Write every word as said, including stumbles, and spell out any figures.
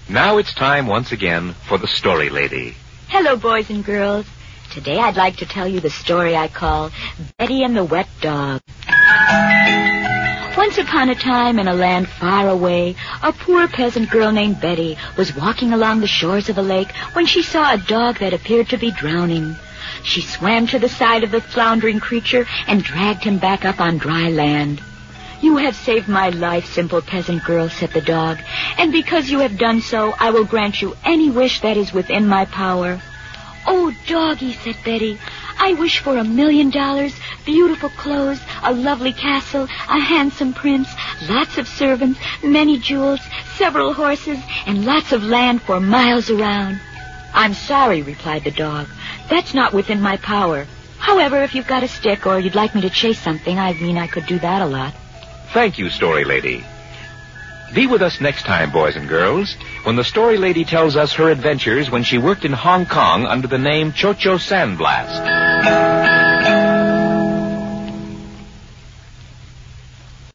Now it's time once again for the Story Lady. Hello, boys and girls. Today I'd like to tell you the story I call Betty and the Wet Dog. Once upon a time in a land far away, a poor peasant girl named Betty was walking along the shores of a lake when she saw a dog that appeared to be drowning. She swam to the side of the floundering creature and dragged him back up on dry land. "You have saved my life, simple peasant girl," said the dog, "and because you have done so, I will grant you any wish that is within my power." "Oh, doggy," said Betty, "I wish for a million dollars, beautiful clothes, a lovely castle, a handsome prince, lots of servants, many jewels, several horses, and lots of land for miles around." "I'm sorry," replied the dog. "That's not within my power. However, if you've got a stick or you'd like me to chase something, I mean I could do that a lot." Thank you, Story Lady. Be with us next time, boys and girls, when the Story Lady tells us her adventures when she worked in Hong Kong under the name Cho Cho Sandblast.